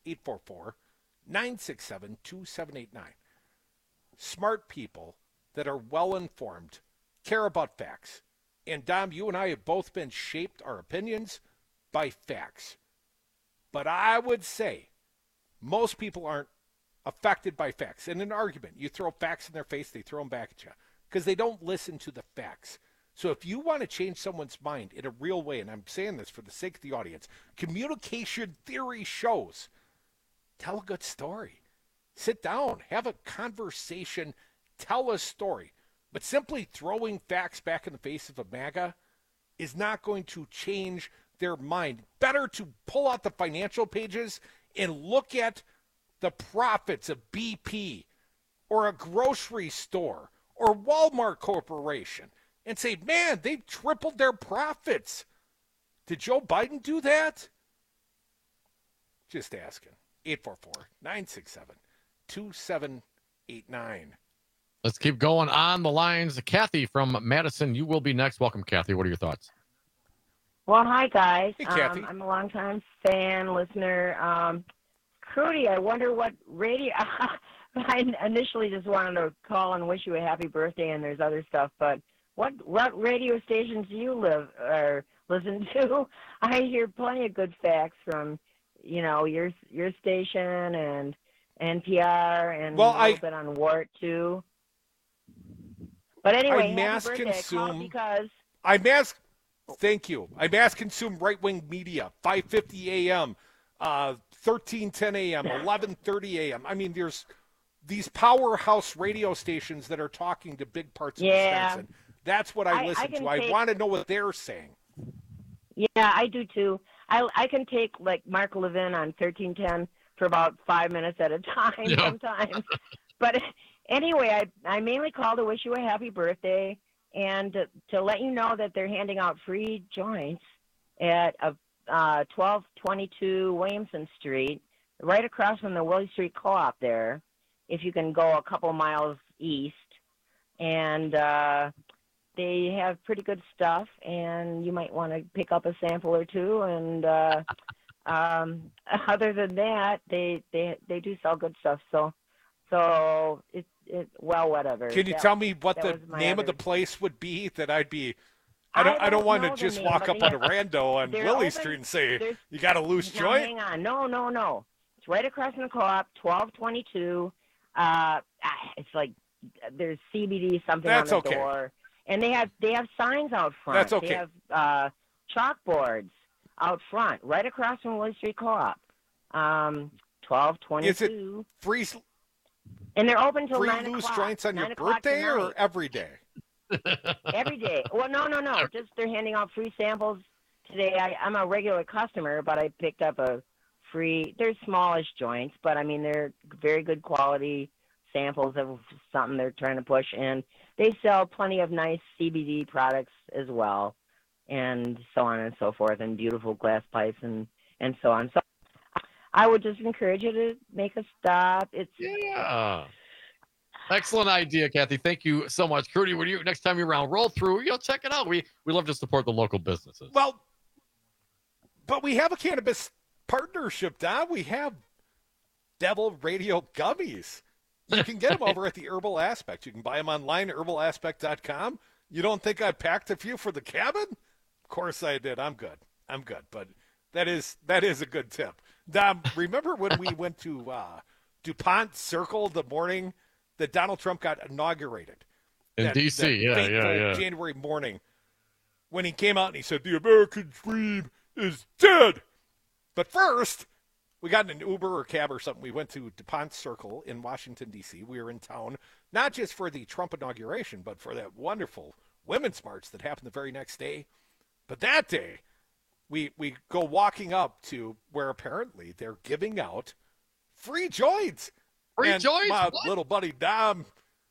844-967-2789. Smart people that are well-informed care about facts. And, Dom, you and I have both been shaped our opinions by facts. But I would say most people aren't affected by facts. In an argument, you throw facts in their face, they throw them back at you because they don't listen to the facts. So if you want to change someone's mind in a real way, and I'm saying this for the sake of the audience, communication theory shows, tell a good story. Sit down, have a conversation, tell a story. But simply throwing facts back in the face of a MAGA is not going to change their mind. Better to pull out the financial pages and look at the profits of BP or a grocery store or Walmart Corporation and say, man, they've tripled their profits. Did Joe Biden do that? Just asking. 844-967-2789. Let's keep going on the lines. Kathy from Madison, you will be next. Welcome, Kathy. What are your thoughts? Well, hi, guys. Hey, Kathy. I'm a longtime fan, listener. Crudy, I wonder what radio. I initially just wanted to call and wish you a happy birthday, and there's other stuff, but what radio stations do you listen to? I hear plenty of good facts from, your station and NPR and a little bit on WART too. But anyway, happy birthday. Thank you. I mass consume right-wing media, 5:50 a.m., 13:10 a.m., 11:30 a.m. I mean, there's these powerhouse radio stations that are talking to big parts of Wisconsin. That's what I listen to. I want to know what they're saying. Yeah, I do too. I can take like Mark Levin on 1310 for about 5 minutes at a time sometimes. But anyway, I mainly call to wish you a happy birthday and to let you know that they're handing out free joints at 1222 Williamson Street, right across from the Willie Street Co-op there, if you can go a couple miles east. And they have pretty good stuff, and you might want to pick up a sample or two. And other than that, they do sell good stuff. So it whatever. Can you tell me what the name of the place would be that I'd be? I don't want to just walk up on a rando on Willie Street and say you got a loose joint. Hang on, no. It's right across from the Co-op, 1222. It's like there's CBD something on the door. And they have signs out front. That's okay. They have chalkboards out front, right across from Willie Street Co-op. 1222. Is it free? And they're open till 9 o'clock. Free loose joints on your birthday or every day? Every day. Well, no. Just they're handing out free samples today. I'm a regular customer, but I picked up a free. They're smallish joints, but I mean they're very good quality samples of something they're trying to push, and they sell plenty of nice CBD products as well, and so on and so forth, and beautiful glass pipes and so on. So I would just encourage you to make a stop. Excellent idea, Kathy. Thank you so much. Crudy, when next time you're around, roll through, check it out. We love to support the local businesses. Well, but we have a cannabis partnership, Don. We have Devil Radio Gummies. You can get them over at the Herbal Aspect. You can buy them online, herbalaspect.com. You don't think I packed a few for the cabin? Of course I did. I'm good. But that is a good tip. Dom, remember when we went to DuPont Circle the morning that Donald Trump got inaugurated? In D.C., yeah. January morning when he came out and he said, the American dream is dead. But first, we got in an Uber or cab or something. We went to DuPont Circle in Washington, D.C. We were in town, not just for the Trump inauguration, but for that wonderful Women's March that happened the very next day. But that day, we go walking up to where apparently they're giving out free joints. Free joints? My little buddy Dom,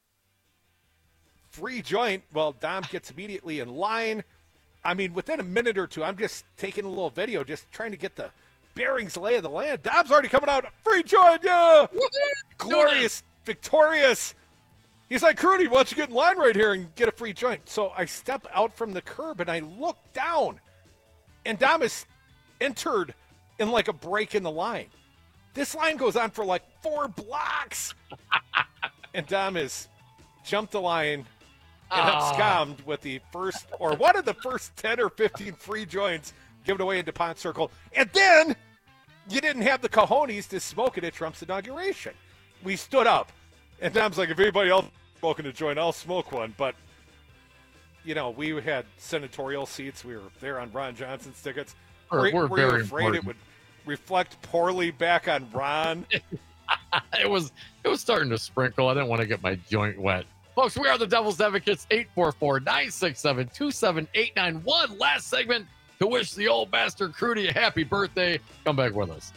free joint. Well, Dom gets immediately in line. I mean, within a minute or two, I'm just taking a little video, just trying to get the bearings, lay of the land. Dom's already coming out. Free joint, yeah. Glorious, victorious. He's like, Crudy, why don't you get in line right here and get a free joint? So I step out from the curb and I look down, and Dom is entered in like a break in the line. This line goes on for like 4 blocks. And Dom has jumped the line and absconded with the first, or one of the first 10 or 15 free joints given away in DuPont Circle. And then you didn't have the cojones to smoke it at Trump's inauguration. We stood up. And Dom's like, if anybody else is smoking a joint, I'll smoke one. But, we had senatorial seats. We were there on Ron Johnson's tickets. Were you afraid important. It would reflect poorly back on Ron? It was starting to sprinkle. I didn't want to get my joint wet. Folks, we are the Devil's Advocates, 844-967-2789. One last segment to wish the old bastard Crudy a happy birthday. Come back with us.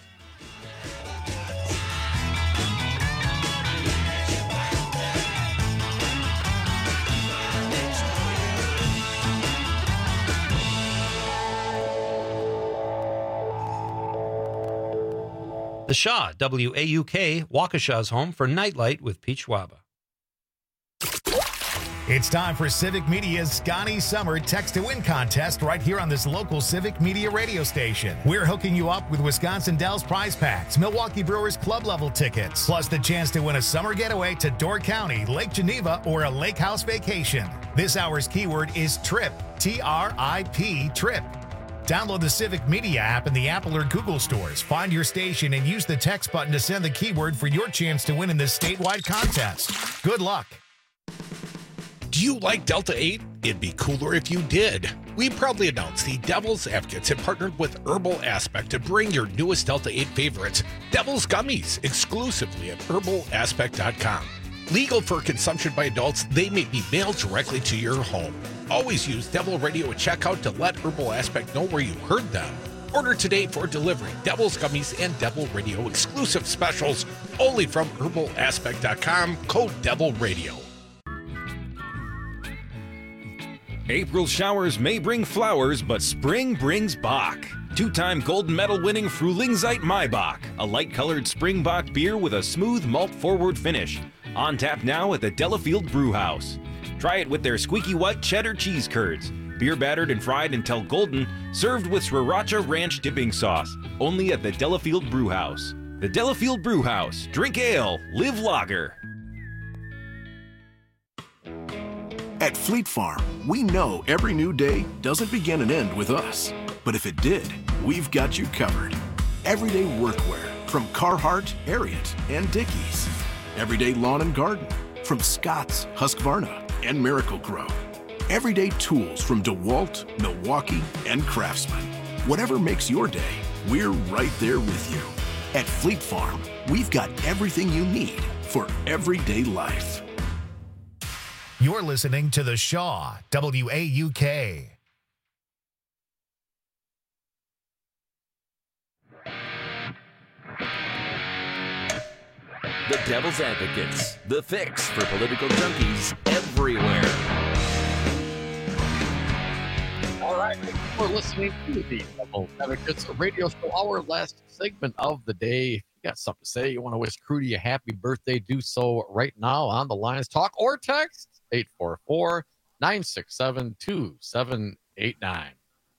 The Shaw, WAUK, Waukesha's home for Nightlight with Pete Schwaba. It's time for Civic Media's Scotty Summer Text to Win contest right here on this local Civic Media radio station. We're hooking you up with Wisconsin Dells prize packs, Milwaukee Brewers club level tickets, plus the chance to win a summer getaway to Door County, Lake Geneva, or a lake house vacation. This hour's keyword is TRIP, T-R-I-P, TRIP. Download the Civic Media app in the Apple or Google stores. Find your station and use the text button to send the keyword for your chance to win in this statewide contest. Good luck. Do you like Delta 8? It'd be cooler if you did. We proudly announce the Devil's Advocates have partnered with Herbal Aspect to bring your newest Delta 8 favorites, Devil's Gummies, exclusively at herbalaspect.com. Legal for consumption by adults, they may be mailed directly to your home. Always use Devil Radio at checkout to let Herbal Aspect know where you heard them. Order today for delivery. Devil's Gummies and Devil Radio exclusive specials only from herbalaspect.com, code Devil Radio. April showers may bring flowers, but spring brings Bock. Two-time gold medal winning Frühlingszeit Maibock, a light-colored spring Bock beer with a smooth malt-forward finish. On tap now at the Delafield Brewhouse. Try it with their squeaky white cheddar cheese curds. Beer battered and fried until golden, served with Sriracha Ranch dipping sauce. Only at the Delafield Brewhouse. The Delafield Brewhouse. Drink ale, live lager. At Fleet Farm, we know every new day doesn't begin and end with us. But if it did, we've got you covered. Everyday workwear from Carhartt, Ariat, and Dickies. Everyday lawn and garden from Scott's, Husqvarna, and Miracle-Gro. Everyday tools from DeWalt, Milwaukee, and Craftsman. Whatever makes your day, we're right there with you. At Fleet Farm, we've got everything you need for everyday life. You're listening to The Shaw, WAUK. The Devil's Advocates, the fix for political junkies everywhere. All right, thank you for listening to the Devil's Advocates radio show, our last segment of the day. If you got something to say, you want to wish Crudy a happy birthday, do so right now on the lines. Talk or text 844-967-2789.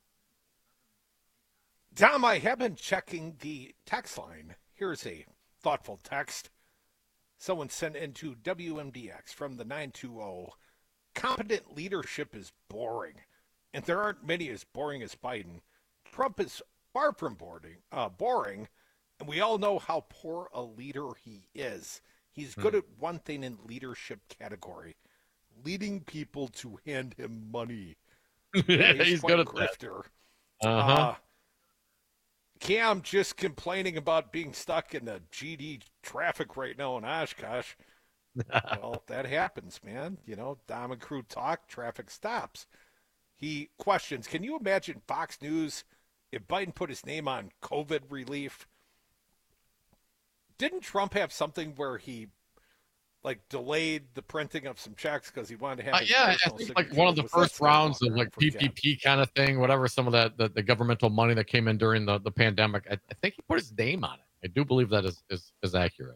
Dom, I have been checking the text line. Here's a thoughtful text. Someone sent into WMDX from the 920. Competent leadership is boring, and there aren't many as boring as Biden. Trump is far from boring, and we all know how poor a leader he is. He's good at one thing in leadership category, leading people to hand him money. He's good at grifter. That. Cam just complaining about being stuck in the GD traffic right now in Oshkosh. Well, that happens, man. You know, Dom and Crew talk, traffic stops. He questions, can you imagine Fox News if Biden put his name on COVID relief? Didn't Trump have something where he delayed the printing of some checks because he wanted to have I think like one of the first rounds of PPP kind of thing, whatever, some of that the governmental money that came in during the pandemic. I think he put his name on it. I do believe that is accurate.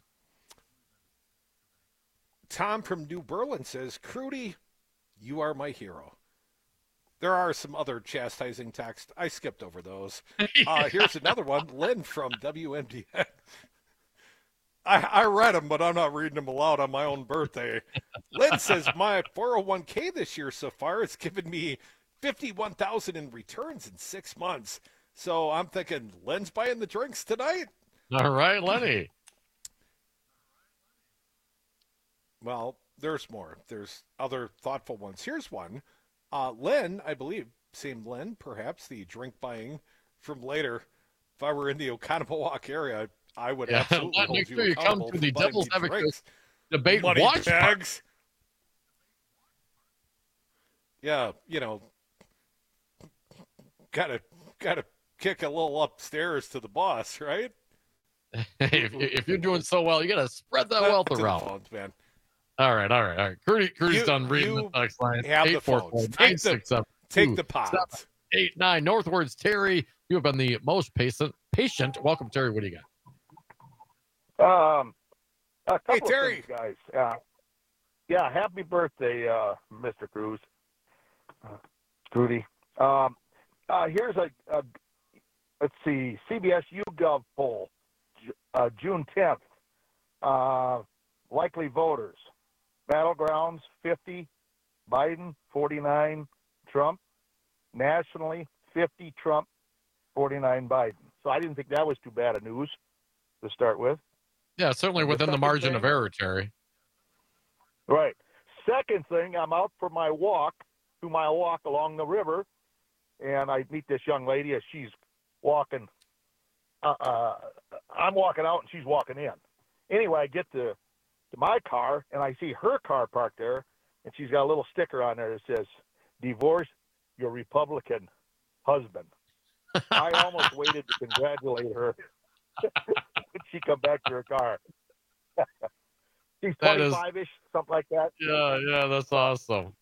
Tom from New Berlin says, Crudy, you are my hero. There are some other chastising texts. I skipped over those. Here's another one. Lynn from WMDX. I read them, but I'm not reading them aloud on my own birthday. Lynn says, my 401k this year so far has given me $51,000 in returns in 6 months. So I'm thinking, Lynn's buying the drinks tonight? All right, Lenny. Well, there's more. There's other thoughtful ones. Here's one. Lynn, I believe, same Lynn, perhaps, the drink buying from later. If I were in the Oconomowoc area, I would absolutely make sure you come to the Devil's Advocates debate money watch bags. Yeah, you know, gotta kick a little upstairs to the boss, right? if you're doing so well, you gotta spread that wealth around, phones, man. All right. Crudy's done reading the text line. 844-967. Take the pods. 89 northwards. Terry, you have been the most patient. Welcome, Terry. What do you got? A couple Terry. of things, guys. Yeah, happy birthday, Mr. Cruz. Trudy. Here's a let's see, CBS YouGov poll, June 10th. Likely voters. Battlegrounds, 50, Biden, 49, Trump. Nationally, 50, Trump, 49, Biden. So I didn't think that was too bad of news to start with. Yeah, certainly within the margin of error, Terry. Right. Second thing, I'm out for my walk, 2-mile walk along the river, and I meet this young lady as she's walking. I'm walking out and she's walking in. Anyway, I get to my car and I see her car parked there, and she's got a little sticker on there that says, "Divorce your Republican husband." I almost waited to congratulate her when she come back to her car. She's 25-ish, something like that. Yeah, that's awesome.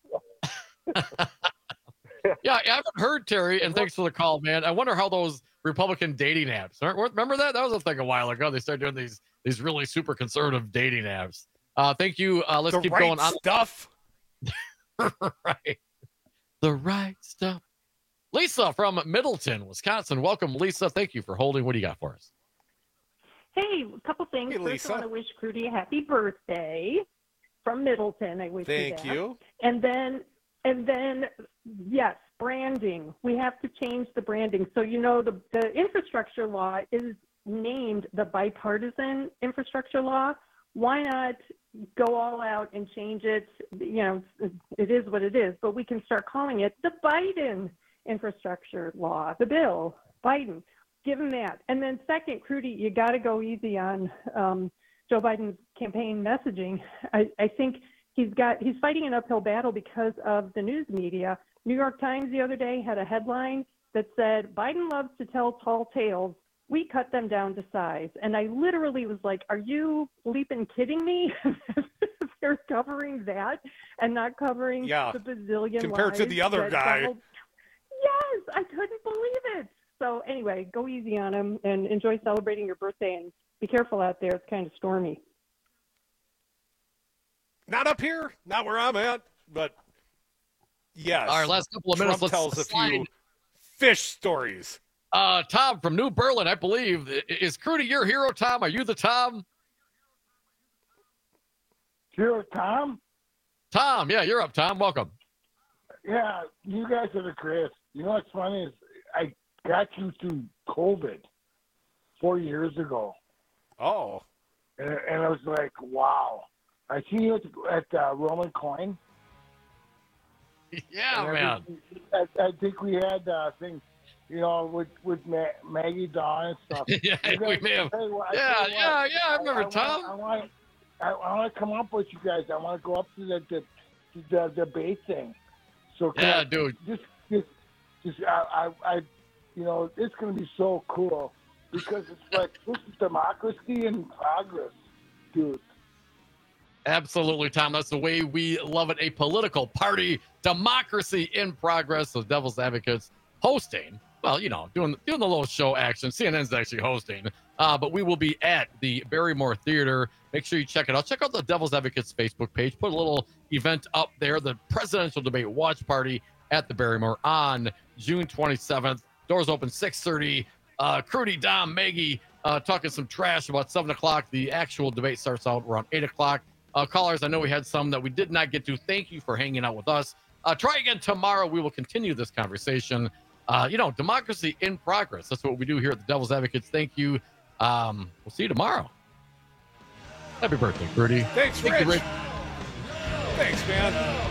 Yeah, I haven't heard, Terry, and thanks for the call, man. I wonder how those Republican dating apps. Remember that? That was a thing a while ago. They started doing these really super conservative dating apps. Thank you. Let's keep going on. Stuff. Right. The right stuff. Lisa from Middleton, Wisconsin. Welcome, Lisa. Thank you for holding. What do you got for us? Hey, a couple things. Hey, First, Lisa. I want to wish Crudy a happy birthday from Middleton. I wish Thank you that. you. And then, yes, branding. We have to change the branding. So, the infrastructure law is named the bipartisan infrastructure law. Why not go all out and change it? It is what it is, but we can start calling it the Biden infrastructure law, the bill, Biden. Give him that. And then second, Crudy, you got to go easy on Joe Biden's campaign messaging. I think he's fighting an uphill battle because of the news media. New York Times the other day had a headline that said, "Biden loves to tell tall tales. We cut them down to size." And I literally was like, are you bleeping kidding me? They're covering that and not covering the bazillion compared to the other guy. Yes, I couldn't believe it. So anyway, go easy on him and enjoy celebrating your birthday, and be careful out there. It's kind of stormy. Not up here, not where I'm at, but yes. All right, last couple of minutes. Trump tells let's a few fish stories. Tom from New Berlin, I believe. Is Crudy your hero, Tom? Are you the Tom? Sure, Tom? Tom, yeah, you're up, Tom. Welcome. Yeah, you guys are the greatest. You know what's funny is I got you through COVID 4 years ago. Oh. And I was like, wow. I see you at Roman Coin. Yeah, man. I think we had things, with Maggie Dawn and stuff. Yeah, we may have. I remember Tom. I want to come up with you guys. I want to go up to the debate thing. So dude. Just it's going to be so cool because it's like this is democracy in progress, dude. Absolutely, Tom. That's the way we love it. A political party, democracy in progress. So Devil's Advocates hosting. Well, doing the little show action. CNN's actually hosting. But we will be at the Barrymore Theater. Make sure you check it out. Check out the Devil's Advocates Facebook page. Put a little event up there. The Presidential Debate Watch Party at the Barrymore on June 27th. Doors open 6:30. Crudy, Dom, Maggie talking some trash about 7 o'clock. The actual debate starts out around 8 o'clock. Callers, I know we had some that we did not get to. Thank you for hanging out with us. Try again tomorrow. We will continue this conversation. Democracy in progress. That's what we do here at the Devil's Advocates. Thank you. We'll see you tomorrow. Happy birthday, Crudy. Thanks, Rich. Rich. Thanks, man.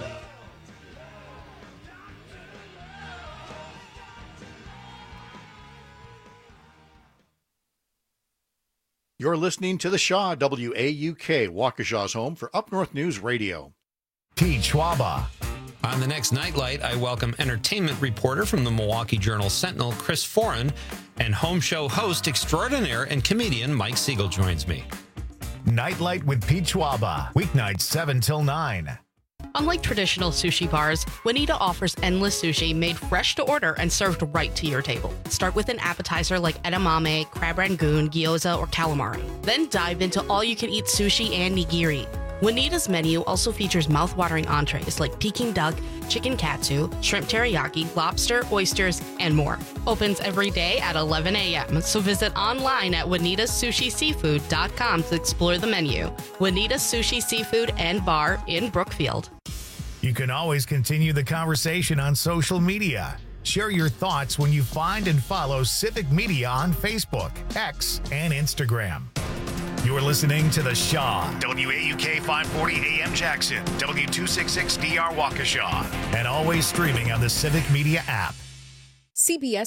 You're listening to the Shaw, WAUK, Waukesha's home for Up North News Radio. Pete Schwaba. On the next Nightlight, I welcome entertainment reporter from the Milwaukee Journal Sentinel, Chris Foran, and home show host extraordinaire and comedian Mike Siegel joins me. Nightlight with Pete Schwaba, weeknights 7 till 9. Unlike traditional sushi bars, Juanita offers endless sushi made fresh to order and served right to your table. Start with an appetizer like edamame, crab rangoon, gyoza, or calamari. Then dive into all-you-can-eat sushi and nigiri. Juanita's menu also features mouth-watering entrees like Peking duck, chicken katsu, shrimp teriyaki, lobster, oysters, and more. Opens every day at 11 a.m., so visit online at JuanitaSushiSeafood.com to explore the menu. Juanita's Sushi Seafood and Bar in Brookfield. You can always continue the conversation on social media. Share your thoughts when you find and follow Civic Media on Facebook, X, and Instagram. You're listening to The Shaw, WAUK 540 AM Jackson, W266DR Waukesha, and always streaming on the Civic Media app. CBS